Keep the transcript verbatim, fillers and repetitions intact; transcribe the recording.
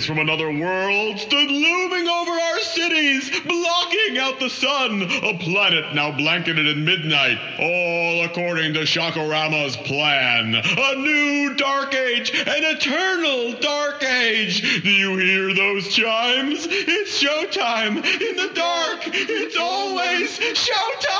beings from another world stood looming over our cities, blocking out the sun, a planet now blanketed in midnight, all according to Shakorama's plan. A new dark age, an eternal dark age. Do you hear those chimes? It's showtime. In the dark, it's always showtime.